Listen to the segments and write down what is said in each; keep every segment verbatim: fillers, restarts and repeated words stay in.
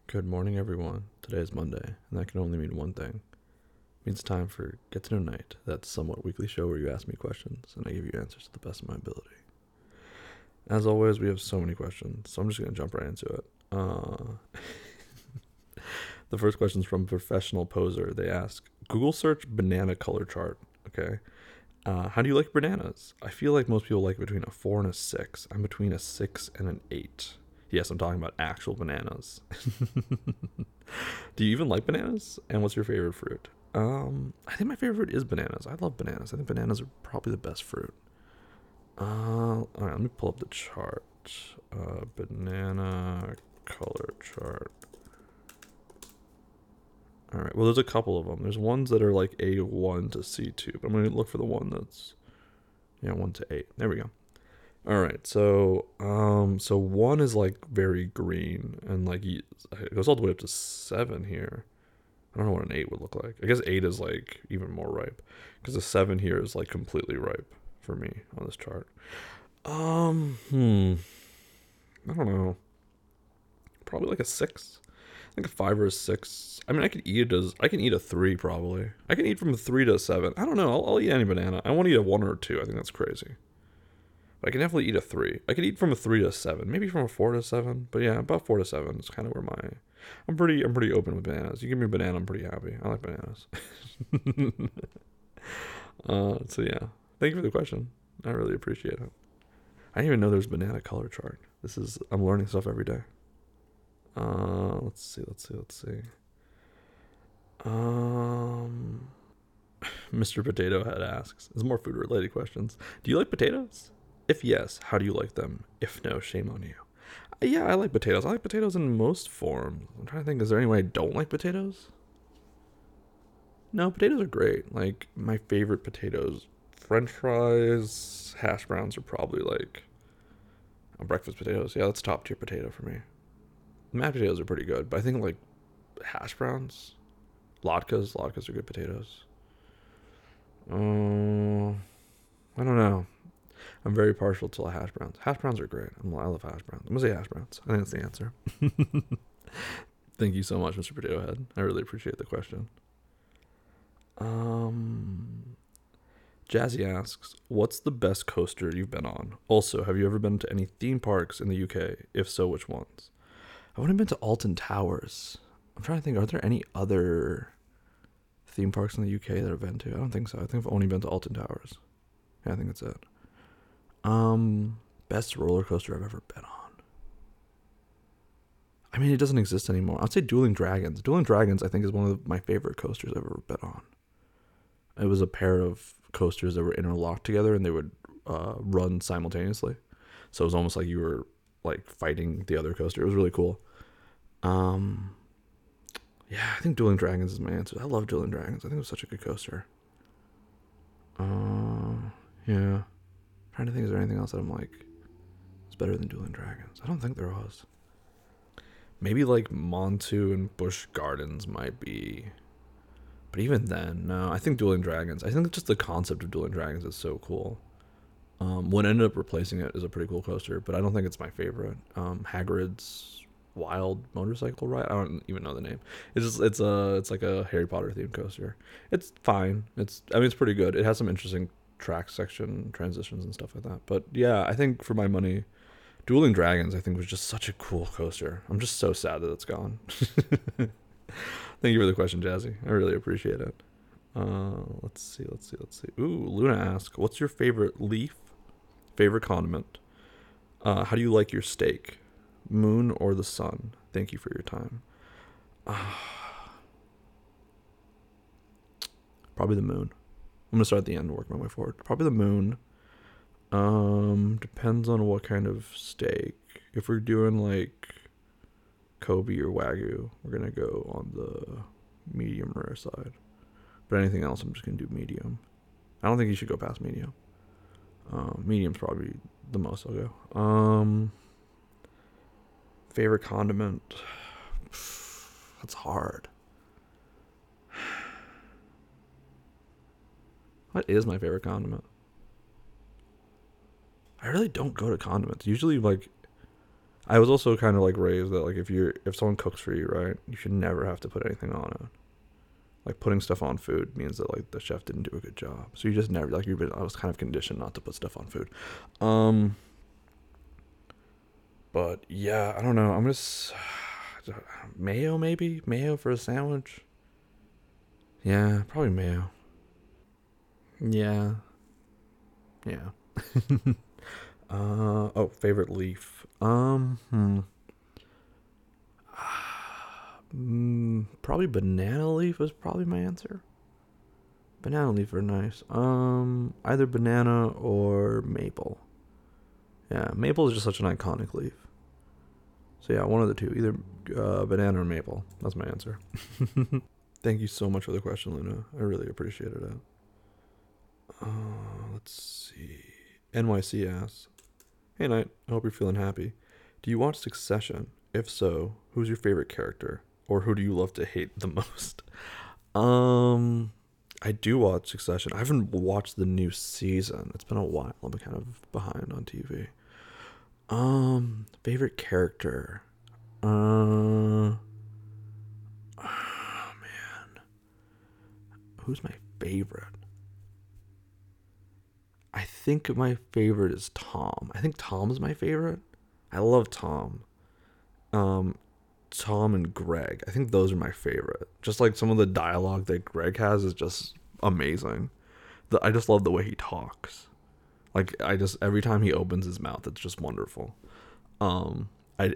Good morning, everyone. Today is Monday, and that can only mean one thing. It means time for Get to Know Night, that somewhat weekly show where you ask me questions, and I give you answers to the best of my ability. As always, we have so many questions, so I'm just going to jump right into it. Uh, the first question is from Professional Poser. They ask, Google search banana color chart, okay? Uh, how do you like bananas? I feel like most people like between a four and a six. I'm between a six and an eight. Yes, I'm talking about actual bananas. Do you even like bananas? And what's your favorite fruit? Um, I think my favorite fruit is bananas. I love bananas. I think bananas are probably the best fruit. Uh, all right, let me pull up the chart. Uh, banana color chart. All right. Well, there's a couple of them. There's ones that are like A one to C two, but I'm gonna look for the one that's yeah one to eight. There we go. All right. So um, so one is like very green and like it goes all the way up to seven here. I don't know what an eight would look like. I guess eight is like even more ripe, because the seven here is like completely ripe for me on this chart. Um, hmm, I don't know. Probably like a six. I think a five or a six. I mean, I could eat it as I can eat a three probably. I can eat from a three to a seven. I don't know. I'll, I'll eat any banana. I want to eat a one or a two. I think that's crazy. But I can definitely eat a three. I could eat from a three to a seven. Maybe from a four to a seven. But yeah, about four to seven is kind of where my I'm pretty I'm pretty open with bananas. You give me a banana, I'm pretty happy. I like bananas. uh, so yeah, thank you for the question. I really appreciate it. I didn't even know there's a banana color chart. This is I'm learning stuff every day. Uh, let's see, let's see, let's see. Um, Mister Potato Head asks, "Is more food related questions. Do you like potatoes? If yes, how do you like them? If no, shame on you." Uh, Yeah, I like potatoes. I like potatoes in most forms. I'm trying to think, is there any way I don't like potatoes? No, potatoes are great. Like, my favorite potatoes, French fries, hash browns are probably like uh, breakfast potatoes. Yeah, that's top tier potato for me. Mashed potatoes are pretty good, but I think like hash browns, latkes, latkes are good potatoes. Um, I don't know. I'm very partial to hash browns. Hash browns are great. I'm, I love hash browns. I'm gonna say hash browns. I think that's the answer. Thank you so much, Mister Potato Head. I really appreciate the question. Um, Jazzy asks, "What's the best coaster you've been on? Also, have you ever been to any theme parks in the U K? If so, which ones?" I've only been to Alton Towers. I'm trying to think. Are there any other theme parks in the U K that I've been to? I don't think so. I think I've only been to Alton Towers. Yeah, I think that's it. Um, best roller coaster I've ever been on. I mean, it doesn't exist anymore. I'd say Dueling Dragons. Dueling Dragons, I think, is one of my favorite coasters I've ever been on. It was a pair of coasters that were interlocked together, and they would uh, run simultaneously. So it was almost like you were like fighting the other coaster. It was really cool. Um, yeah, I think Dueling Dragons is my answer. I love Dueling Dragons. I think it was such a good coaster. Uh, yeah. I'm trying to think, is there anything else that I'm like, it's better than Dueling Dragons? I don't think there was. Maybe like Montu and Busch Gardens might be. But even then, no. I think Dueling Dragons. I think just the concept of Dueling Dragons is so cool. Um, what ended up replacing it is a pretty cool coaster, but I don't think it's my favorite. Um, Hagrid's Wild Motorcycle Ride. I don't even know the name. It's just it's a it's like a Harry Potter themed coaster. It's fine. It's I mean it's pretty good. It has some interesting track section transitions and stuff like that. But yeah, I think for my money, Dueling Dragons I think was just such a cool coaster. I'm just so sad that it's gone. Thank you for the question, Jazzy. I really appreciate it. Uh, let's see, let's see, let's see. Ooh, Luna asks, "What's your favorite leaf? Favorite condiment? Uh, how do you like your steak? Moon or the sun? Thank you for your time." Uh, Probably the moon. I'm gonna start at the end and work my way forward. Probably the moon. Um, depends on what kind of steak. If we're doing like Kobe or Wagyu, we're gonna go on the medium rare side. But anything else, I'm just gonna do medium. I don't think you should go past medium. Um, medium's probably the most I'll go. Um, favorite condiment. That's hard. What is my favorite condiment? I really don't go to condiments. Usually, like, I was also kind of like raised that like if you're if someone cooks for you, right, you should never have to put anything on it. Like putting stuff on food means that like the chef didn't do a good job. So you just never like you've been. I was kind of conditioned not to put stuff on food. Um. But yeah, I don't know. I'm just mayo maybe mayo for a sandwich. Yeah, probably mayo. Yeah. Yeah. uh oh, favorite leaf. Um. Hmm. Mm, probably banana leaf is probably my answer. Banana leaf are nice. Um, either banana or maple. Yeah, maple is just such an iconic leaf. So yeah, one of the two, either uh, banana or maple. That's my answer. Thank you so much for the question, Luna. I really appreciated it. Uh, let's see. N Y C asks, "Hey, Knight. I hope you're feeling happy. Do you watch Succession? If so, who's your favorite character, or who do you love to hate the most?" Um, I do watch Succession. I haven't watched the new season. It's been a while. I'm kind of behind on T V. Um, favorite character. Uh, oh man, who's my favorite? I think my favorite is Tom. I think Tom is my favorite. I love Tom. Um, Tom and Greg. I think those are my favorite. Just like some of the dialogue that Greg has is just amazing. The, I just love the way he talks. Like I just every time he opens his mouth, it's just wonderful. Um, I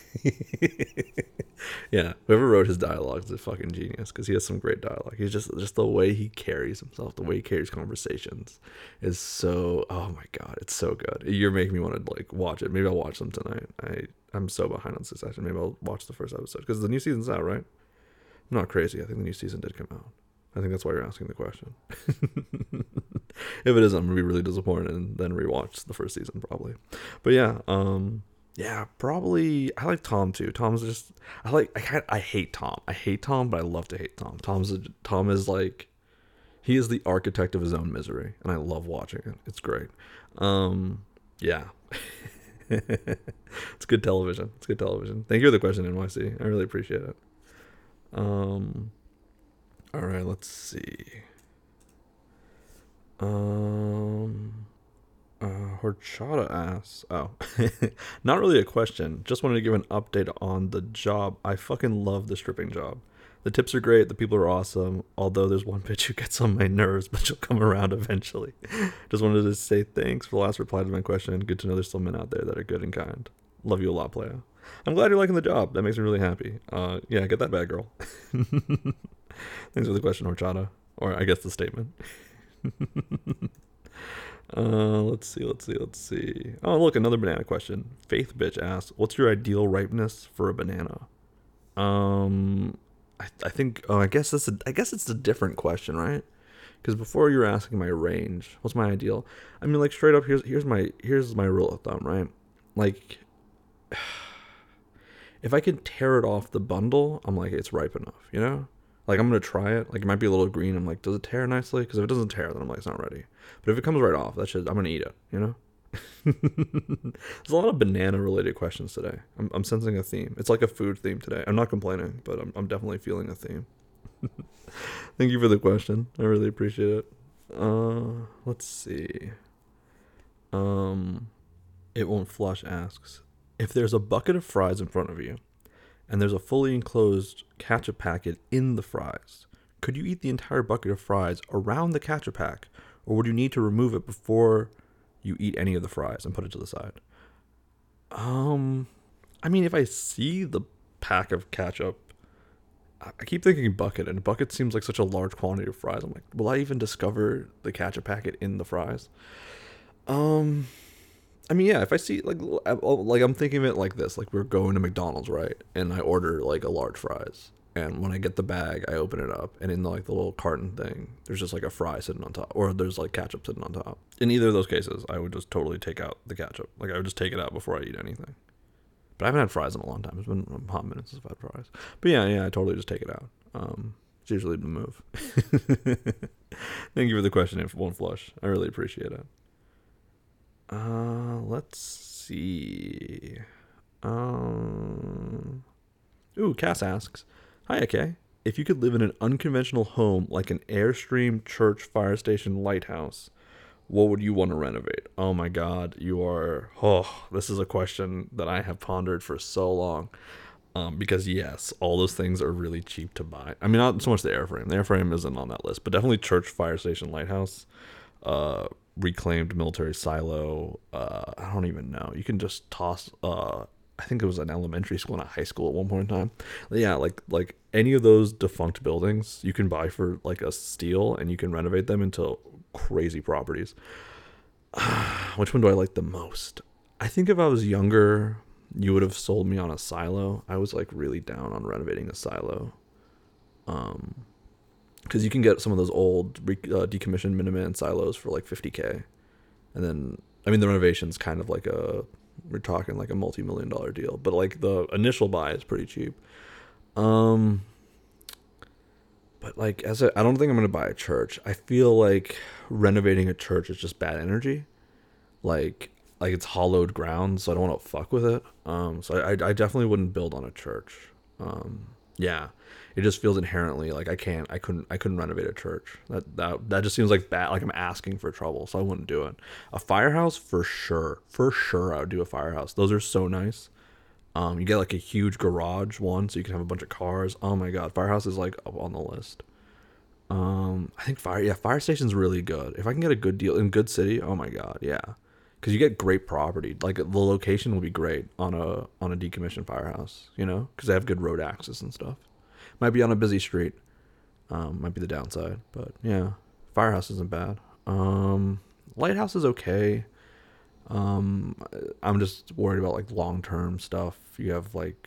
yeah, whoever wrote his dialogue is a fucking genius because he has some great dialogue. He's just just the way he carries himself, the way he carries conversations, is so. Oh my god, it's so good. You're making me want to like watch it. Maybe I'll watch them tonight. I I'm so behind on Succession. Maybe I'll watch the first episode because the new season's out, right? I'm not crazy. I think the new season did come out. I think that's why you're asking the question. If it isn't, I'm gonna be really disappointed and then rewatch the first season probably. But yeah, um, yeah, probably I like Tom too. Tom's just I like I can't, I hate Tom. I hate Tom, but I love to hate Tom. Tom's a, Tom is like he is the architect of his own misery, and I love watching it. It's great. Um, yeah. It's good television. It's good television. Thank you for the question, N Y C. I really appreciate it. Um, all right, let's see. Um, uh, Horchata asks, oh, not really a question. Just wanted to give an update on the job. I fucking love the stripping job. The tips are great. The people are awesome. Although there's one bitch who gets on my nerves, but she'll come around eventually. Just wanted to say thanks for the last reply to my question. Good to know there's still men out there that are good and kind. Love you a lot, playa. I'm glad you're liking the job. That makes me really happy. Uh, yeah, get that back, girl. Thanks for the question, Horchata. Or I guess the statement. uh, let's see, let's see, let's see. Oh, look, another banana question. Faith Bitch asks, "What's your ideal ripeness for a banana?" Um, I, I think. Oh, I guess that's a. I guess it's a different question, right? Because before you were asking my range, what's my ideal? I mean, like straight up, here's here's my here's my rule of thumb, right? Like, if I can tear it off the bundle, I'm like it's ripe enough, you know. Like I'm gonna try it. Like it might be a little green. I'm like, does it tear nicely? Because if it doesn't tear, then I'm like, it's not ready. But if it comes right off, that shit, I'm gonna eat it. You know. There's a lot of banana related questions today. I'm I'm sensing a theme. It's like a food theme today. I'm not complaining, but I'm I'm definitely feeling a theme. Thank you for the question. I really appreciate it. Uh, let's see. Um, it won't flush asks, if there's a bucket of fries in front of you and there's a fully enclosed ketchup packet in the fries, could you eat the entire bucket of fries around the ketchup pack, or would you need to remove it before you eat any of the fries and put it to the side? Um, I mean, if I see the pack of ketchup, I keep thinking bucket, and bucket seems like such a large quantity of fries. I'm like, will I even discover the ketchup packet in the fries? Um, I mean, yeah, if I see like like I'm thinking of it like this, like we're going to McDonald's, right? And I order like a large fries, and when I get the bag, I open it up, and in the, like the little carton thing, there's just like a fry sitting on top, or there's like ketchup sitting on top. In either of those cases, I would just totally take out the ketchup. Like I would just take it out before I eat anything. But I haven't had fries in a long time. It's been a hot minute since I've had fries. But yeah, yeah, I totally just take it out. Um, it's usually the move. Thank you for the question, if it won't flush. I really appreciate it. Uh, let's see. Um. Ooh, Cass asks, "Hi, okay. If you could live in an unconventional home like an Airstream, church, fire station, lighthouse, what would you want to renovate?" Oh my God, you are. Oh, this is a question that I have pondered for so long. Um, because yes, all those things are really cheap to buy. I mean, not so much the airframe. The airframe isn't on that list, but definitely church, fire station, lighthouse, uh, reclaimed military silo. Uh, I don't even know. You can just toss. Uh, I think it was an elementary school and a high school at one point in time. Yeah, like like any of those defunct buildings, you can buy for like a steal, and you can renovate them into crazy properties. Which one do I like the most? I think if I was younger, you would have sold me on a silo. I was like really down on renovating a silo. Um, because you can get some of those old uh, decommissioned Minuteman silos for like fifty k, and then I mean the renovation's kind of like a we're talking like a multi-million dollar deal, but like the initial buy is pretty cheap. Um, but like as a, I don't think I'm gonna buy a church. I feel like renovating a church is just bad energy. Like like it's hollowed ground, so I don't want to fuck with it. Um, so I I definitely wouldn't build on a church. Um, yeah, it just feels inherently like I can't, I couldn't, I couldn't renovate a church. That that that just seems like bad. Like I'm asking for trouble, so I wouldn't do it. A firehouse for sure, for sure, I would do a firehouse. Those are so nice. Um, you get like a huge garage one, so you can have a bunch of cars. Oh my god, firehouse is like up on the list. Um, I think fire, yeah, fire station's really good. If I can get a good deal in good city, oh my god, yeah, because you get great property. Like the location will be great on a on a decommissioned firehouse, you know, because they have good road access and stuff. Might be on a busy street, um, might be the downside, but yeah, firehouse isn't bad. Um, lighthouse is okay. Um, I'm just worried about like long term stuff. You have like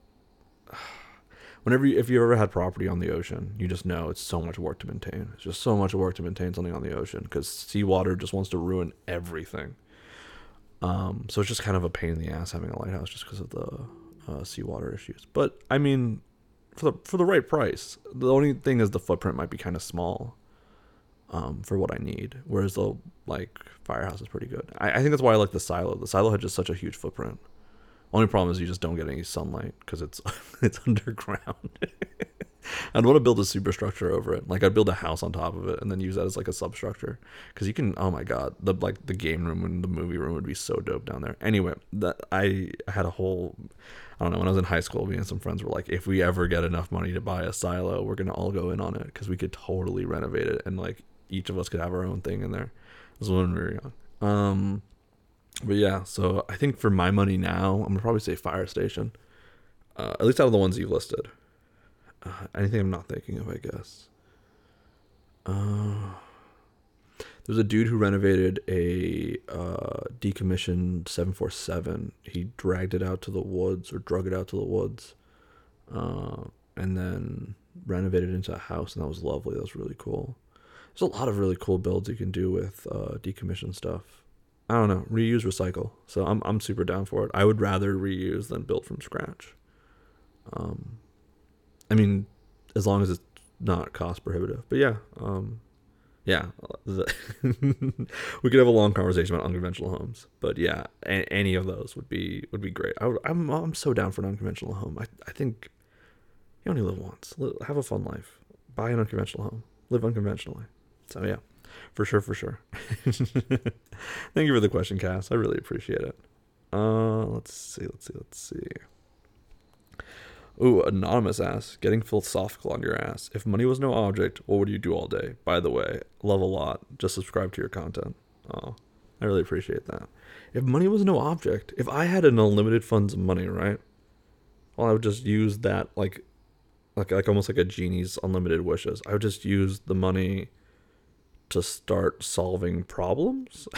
whenever you, if you ever had property on the ocean, you just know it's so much work to maintain. It's just so much work to maintain something on the ocean because seawater just wants to ruin everything. Um, so it's just kind of a pain in the ass having a lighthouse just because of the uh, seawater issues. But I mean, for the for the right price, the only thing is the footprint might be kind of small. Um, for what I need, whereas the like firehouse is pretty good. I, I think that's why I like the silo. The silo had just such a huge footprint. Only problem is you just don't get any sunlight because it's it's underground. I'd want to build a superstructure over it. Like I'd build a house on top of it and then use that as like a substructure. Because you can, oh my god, the like the game room and the movie room would be so dope down there. Anyway, that I had a whole, I don't know. When I was in high school, me and some friends were like, if we ever get enough money to buy a silo, we're gonna all go in on it because we could totally renovate it and like each of us could have our own thing in there. This was when we were young. Um, but yeah, so I think for my money now, I'm gonna probably say fire station. Uh, at least out of the ones you've listed. Uh, anything I'm not thinking of, I guess. Uh, there's a dude who renovated a uh, decommissioned seven forty-seven. He dragged it out to the woods or drug it out to the woods, uh, and then renovated it into a house, and that was lovely. That was really cool. There's a lot of really cool builds you can do with uh, decommissioned stuff. I don't know, reuse, recycle. So I'm I'm super down for it. I would rather reuse than build from scratch. Um, I mean, as long as it's not cost prohibitive. But yeah, um, yeah, we could have a long conversation about unconventional homes. But yeah, a- any of those would be would be great. I would, I'm I'm so down for an unconventional home. I I think you only live once. Have a fun life. Buy an unconventional home. Live unconventionally. So yeah, for sure, for sure. Thank you for the question, Cass. I really appreciate it. Uh, let's see, let's see, let's see. Ooh, anonymous asks, getting philosophical on your ass. If money was no object, what would you do all day? By the way, love a lot. Just subscribe to your content. Oh, I really appreciate that. If money was no object, if I had an unlimited funds of money, right? Well, I would just use that like, like, like almost like a genie's unlimited wishes. I would just use the money to start solving problems.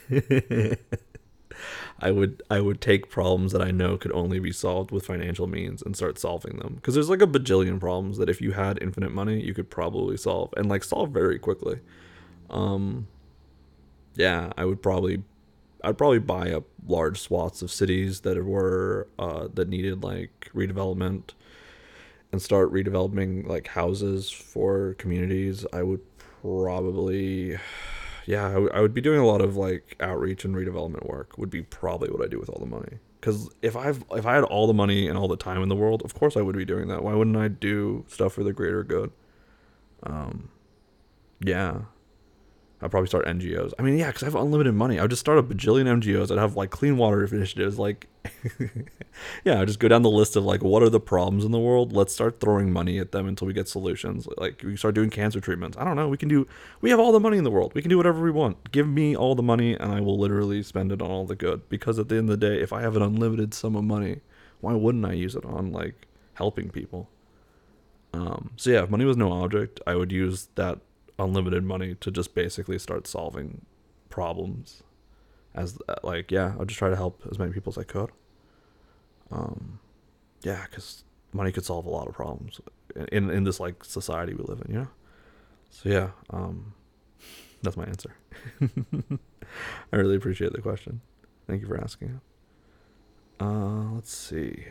I would I would take problems that I know could only be solved with financial means and start solving them. Because there's like a bajillion problems that if you had infinite money, you could probably solve and like solve very quickly. Um, yeah, I would probably I'd probably buy up large swaths of cities that were uh, that needed like redevelopment and start redeveloping like houses for communities. I would probably yeah, I, w- I would be doing a lot of like outreach and redevelopment work would be probably what I do with all the money Because if I've if I had all the money and all the time in the world, of course I would be doing that. Why wouldn't I do stuff for the greater good? Um, yeah. I'd probably start N G Os. I mean, yeah, because I have unlimited money. I would just start a bajillion N G Os. I'd have like clean water initiatives. Like, yeah, I just go down the list of like what are the problems in the world. Let's start throwing money at them until we get solutions. Like we start doing cancer treatments. I don't know. We can do. We have all the money in the world. We can do whatever we want. Give me all the money, and I will literally spend it on all the good. Because at the end of the day, if I have an unlimited sum of money, why wouldn't I use it on like helping people? Um, so yeah, if money was no object, I would use that unlimited money to just basically start solving problems as like yeah I'll just try to help as many people as I could. um yeah because money could solve a lot of problems in in this like society we live in, you know. So yeah, um that's my answer. I really appreciate the question. Thank you for asking it. Uh let's see.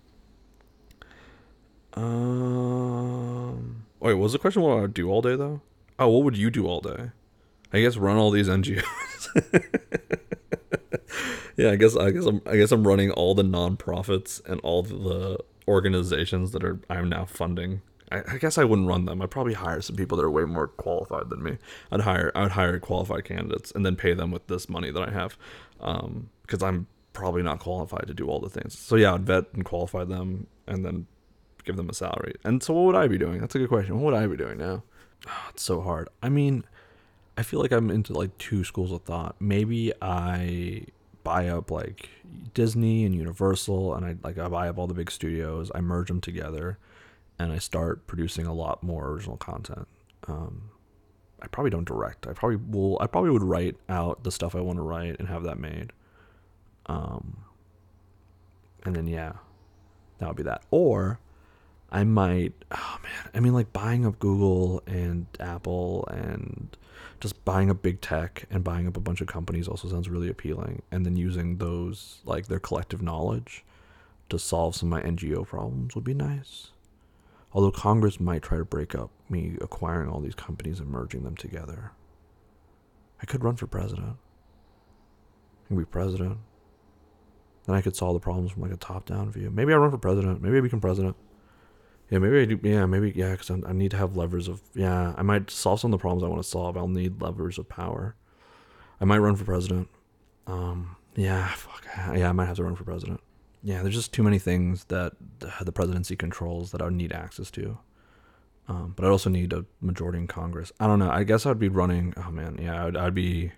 Um wait, what was the question? What I would do all day though? Oh, what would you do all day? I guess run all these N G Os. Yeah, I guess I guess I'm I guess I'm running all the nonprofits and all the organizations that are I'm now funding. I, I guess I wouldn't run them. I'd probably hire some people that are way more qualified than me. I'd hire I'd hire qualified candidates and then pay them with this money that I have, um, because I'm probably not qualified to do all the things. So yeah, I'd vet and qualify them and then give them a salary. And so what would I be doing? That's a good question. What would I be doing now? Oh, it's so hard. I mean, I feel like I'm into like two schools of thought. Maybe I buy up like Disney and Universal, and I like I buy up all the big studios. I merge them together, and I start producing a lot more original content. Um, I probably don't direct. I probably will. I probably would write out the stuff I want to write and have that made. Um, and then yeah, that would be that. Or I might, oh man, I mean, like buying up Google and Apple and just buying up big tech and buying up a bunch of companies also sounds really appealing. And then using those, like their collective knowledge to solve some of my N G O problems would be nice. Although Congress might try to break up me acquiring all these companies and merging them together. I could run for president. I could be president. Then I could solve the problems from like a top-down view. Maybe I run for president. Maybe I become president. Yeah, maybe I do. Yeah, maybe, yeah, because I need to have levers of, yeah, I might solve some of the problems I want to solve. I'll need levers of power. I might run for president. Um, yeah, fuck. Yeah, I might have to run for president. Yeah, there's just too many things that the presidency controls that I would need access to. Um, but I'd also need a majority in Congress. I don't know. I guess I'd be running. Oh, man. Yeah, I'd, I'd be.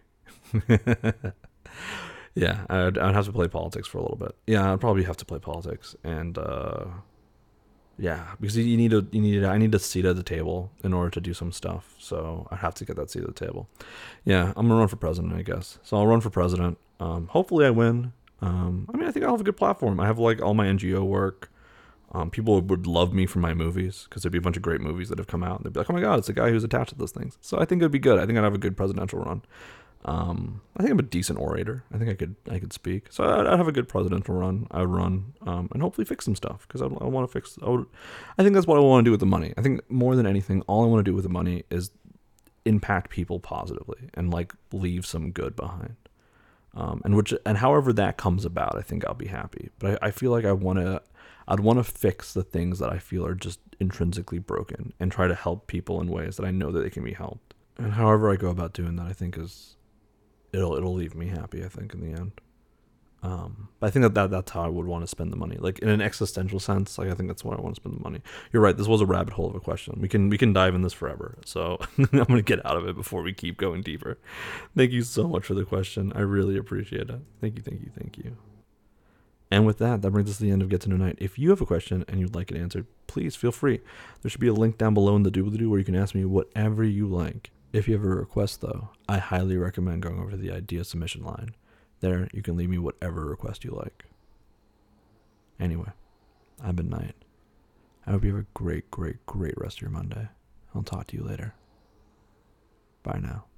yeah, I'd, I'd have to play politics for a little bit. Yeah, I'd probably have to play politics. And, uh, yeah, because you need a you need a, I need a seat at the table in order to do some stuff. So I have to get that seat at the table. Yeah, I'm gonna run for president, I guess. So I'll run for president. Um, hopefully I win. Um, I mean, I think I'll have a good platform. I have like all my N G O work. Um, people would love me for my movies because there'd be a bunch of great movies that have come out. And they'd be like, oh my god, it's a guy who's attached to those things. So I think it'd be good. I think I'd have a good presidential run. Um, I think I'm a decent orator. I think I could I could speak. So I'd, I'd have a good presidential run. I would run um, and hopefully fix some stuff because I, I want to fix. I, would, I think that's what I want to do with the money. I think more than anything, all I want to do with the money is impact people positively and like leave some good behind. Um, and which and however that comes about, I think I'll be happy. But I, I feel like I want to. I'd want to fix the things that I feel are just intrinsically broken and try to help people in ways that I know that they can be helped. And however I go about doing that, I think is. It'll it'll leave me happy, I think, in the end. Um, but I think that, that that's how I would want to spend the money, like in an existential sense. Like I think that's why I want to spend the money. You're right. This was a rabbit hole of a question. We can we can dive in this forever. So I'm gonna get out of it before we keep going deeper. Thank you so much for the question. I really appreciate it. Thank you, thank you, thank you. And with that, that brings us to the end of Get to Know Night. If you have a question and you'd like it answered, please feel free. There should be a link down below in the doobly-doo where you can ask me whatever you like. If you have a request, though, I highly recommend going over to the idea submission line. There, you can leave me whatever request you like. Anyway, I've been Knight. I hope you have a great, great, great rest of your Monday. I'll talk to you later. Bye now.